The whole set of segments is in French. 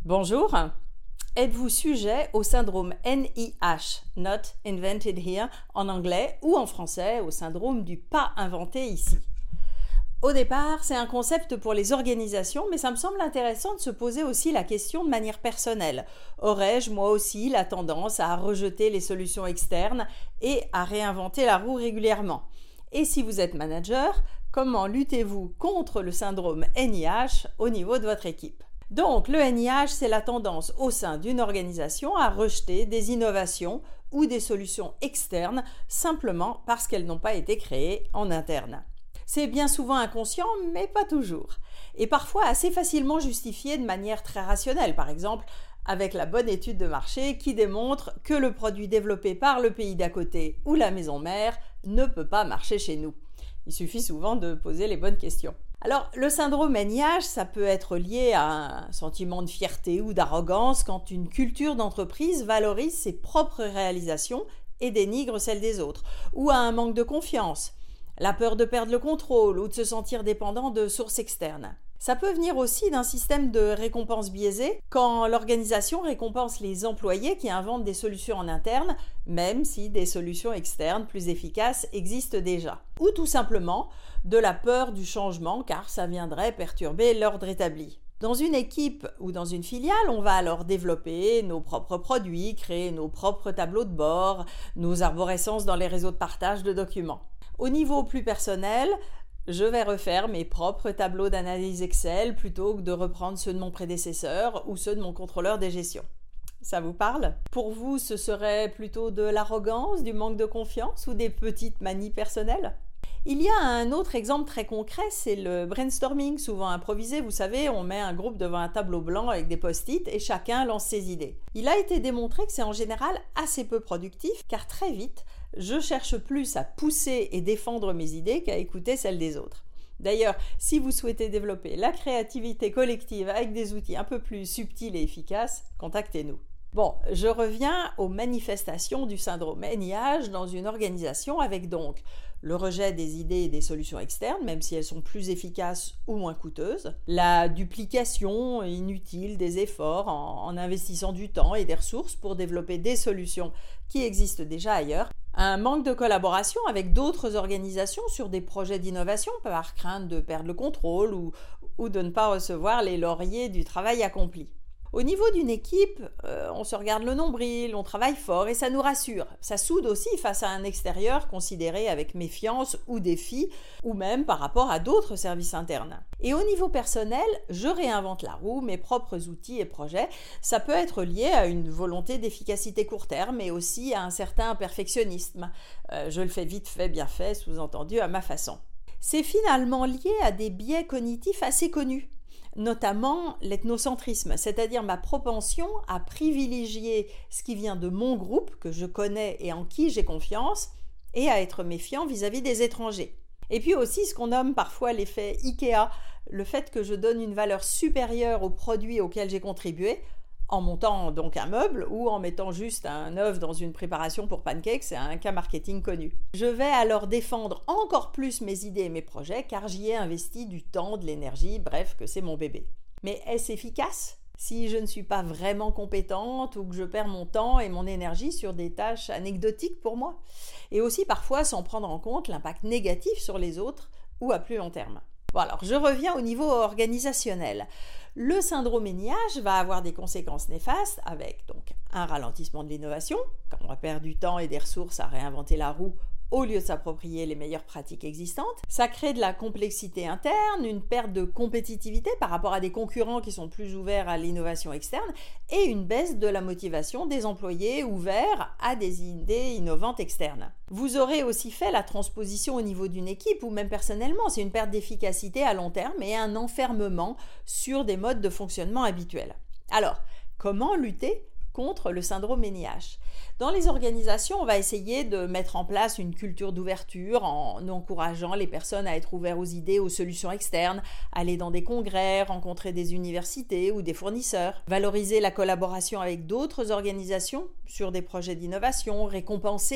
Bonjour, êtes-vous sujet au syndrome NIH, Not Invented Here, en anglais ou en français au syndrome du pas inventé ici? Au départ, c'est un concept pour les organisations, mais ça me semble intéressant de se poser aussi la question de manière personnelle. Aurais-je moi aussi la tendance à rejeter les solutions externes et à réinventer la roue régulièrement? Et si vous êtes manager, comment luttez-vous contre le syndrome NIH au niveau de votre équipe? Donc, le NIH, c'est la tendance au sein d'une organisation à rejeter des innovations ou des solutions externes simplement parce qu'elles n'ont pas été créées en interne. C'est bien souvent inconscient, mais pas toujours. Et parfois assez facilement justifié de manière très rationnelle, par exemple avec la bonne étude de marché qui démontre que le produit développé par le pays d'à côté ou la maison mère ne peut pas marcher chez nous. Il suffit souvent de poser les bonnes questions. Alors, le syndrome NIH, ça peut être lié à un sentiment de fierté ou d'arrogance quand une culture d'entreprise valorise ses propres réalisations et dénigre celles des autres, ou à un manque de confiance, la peur de perdre le contrôle ou de se sentir dépendant de sources externes. Ça peut venir aussi d'un système de récompense biaisé quand l'organisation récompense les employés qui inventent des solutions en interne, même si des solutions externes plus efficaces existent déjà. Ou tout simplement de la peur du changement car ça viendrait perturber l'ordre établi. Dans une équipe ou dans une filiale, on va alors développer nos propres produits, créer nos propres tableaux de bord, nos arborescences dans les réseaux de partage de documents. Au niveau plus personnel, je vais refaire mes propres tableaux d'analyse Excel plutôt que de reprendre ceux de mon prédécesseur ou ceux de mon contrôleur des gestions. Ça vous parle? Pour vous, ce serait plutôt de l'arrogance, du manque de confiance ou des petites manies personnelles? Il y a un autre exemple très concret, c'est le brainstorming, souvent improvisé. Vous savez, on met un groupe devant un tableau blanc avec des post-it et chacun lance ses idées. Il a été démontré que c'est en général assez peu productif, car très vite, je cherche plus à pousser et défendre mes idées qu'à écouter celles des autres. D'ailleurs, si vous souhaitez développer la créativité collective avec des outils un peu plus subtils et efficaces, contactez-nous. Bon, je reviens aux manifestations du syndrome NIH dans une organisation avec donc le rejet des idées et des solutions externes, même si elles sont plus efficaces ou moins coûteuses, la duplication inutile des efforts en investissant du temps et des ressources pour développer des solutions qui existent déjà ailleurs, un manque de collaboration avec d'autres organisations sur des projets d'innovation par crainte de perdre le contrôle ou de ne pas recevoir les lauriers du travail accompli. Au niveau d'une équipe, on se regarde le nombril, on travaille fort et ça nous rassure. Ça soude aussi face à un extérieur considéré avec méfiance ou défi, ou même par rapport à d'autres services internes. Et au niveau personnel, je réinvente la roue, mes propres outils et projets. Ça peut être lié à une volonté d'efficacité court terme, mais aussi à un certain perfectionnisme. Je le fais vite fait, bien fait, sous-entendu à ma façon. C'est finalement lié à des biais cognitifs assez connus, notamment l'ethnocentrisme, c'est-à-dire ma propension à privilégier ce qui vient de mon groupe, que je connais et en qui j'ai confiance, et à être méfiant vis-à-vis des étrangers. Et puis aussi ce qu'on nomme parfois l'effet IKEA, le fait que je donne une valeur supérieure aux produits auxquels j'ai contribué, en montant donc un meuble ou en mettant juste un œuf dans une préparation pour pancakes, c'est un cas marketing connu. Je vais alors défendre encore plus mes idées et mes projets car j'y ai investi du temps, de l'énergie, bref, que c'est mon bébé. Mais est-ce efficace si je ne suis pas vraiment compétente ou que je perds mon temps et mon énergie sur des tâches anecdotiques pour moi? Et aussi parfois sans prendre en compte l'impact négatif sur les autres ou à plus long terme. Bon alors, je reviens au niveau organisationnel. Le syndrome NIH va avoir des conséquences néfastes avec donc un ralentissement de l'innovation, quand on va perdre du temps et des ressources à réinventer la roue au lieu de s'approprier les meilleures pratiques existantes. Ça crée de la complexité interne, une perte de compétitivité par rapport à des concurrents qui sont plus ouverts à l'innovation externe et une baisse de la motivation des employés ouverts à des idées innovantes externes. Vous aurez aussi fait la transposition au niveau d'une équipe ou même personnellement, c'est une perte d'efficacité à long terme et un enfermement sur des modes de fonctionnement habituels. Alors, comment lutter contre le syndrome NIH? Dans les organisations, on va essayer de mettre en place une culture d'ouverture en encourageant les personnes à être ouvertes aux idées, aux solutions externes, aller dans des congrès, rencontrer des universités ou des fournisseurs, valoriser la collaboration avec d'autres organisations sur des projets d'innovation, récompenser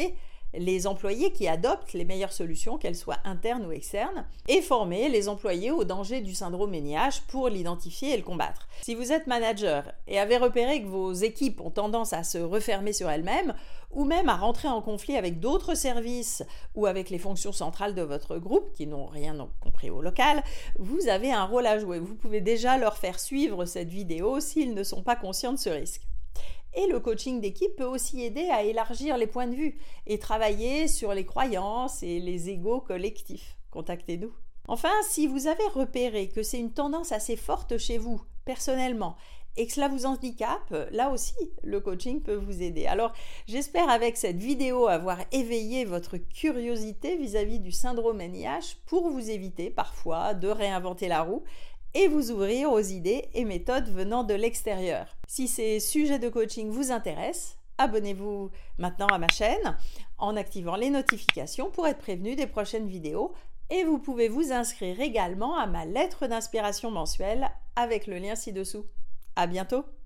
les employés qui adoptent les meilleures solutions, qu'elles soient internes ou externes, et former les employés au danger du syndrome NIH pour l'identifier et le combattre. Si vous êtes manager et avez repéré que vos équipes ont tendance à se refermer sur elles-mêmes, ou même à rentrer en conflit avec d'autres services ou avec les fonctions centrales de votre groupe qui n'ont rien compris au local, vous avez un rôle à jouer. Vous pouvez déjà leur faire suivre cette vidéo s'ils ne sont pas conscients de ce risque. Et le coaching d'équipe peut aussi aider à élargir les points de vue et travailler sur les croyances et les égos collectifs. Contactez-nous. Enfin, si vous avez repéré que c'est une tendance assez forte chez vous, personnellement, et que cela vous handicape, là aussi, le coaching peut vous aider. Alors, j'espère avec cette vidéo avoir éveillé votre curiosité vis-à-vis du syndrome NIH pour vous éviter parfois de réinventer la roue et vous ouvrir aux idées et méthodes venant de l'extérieur. Si ces sujets de coaching vous intéressent, abonnez-vous maintenant à ma chaîne en activant les notifications pour être prévenu des prochaines vidéos et vous pouvez vous inscrire également à ma lettre d'inspiration mensuelle avec le lien ci-dessous. À bientôt!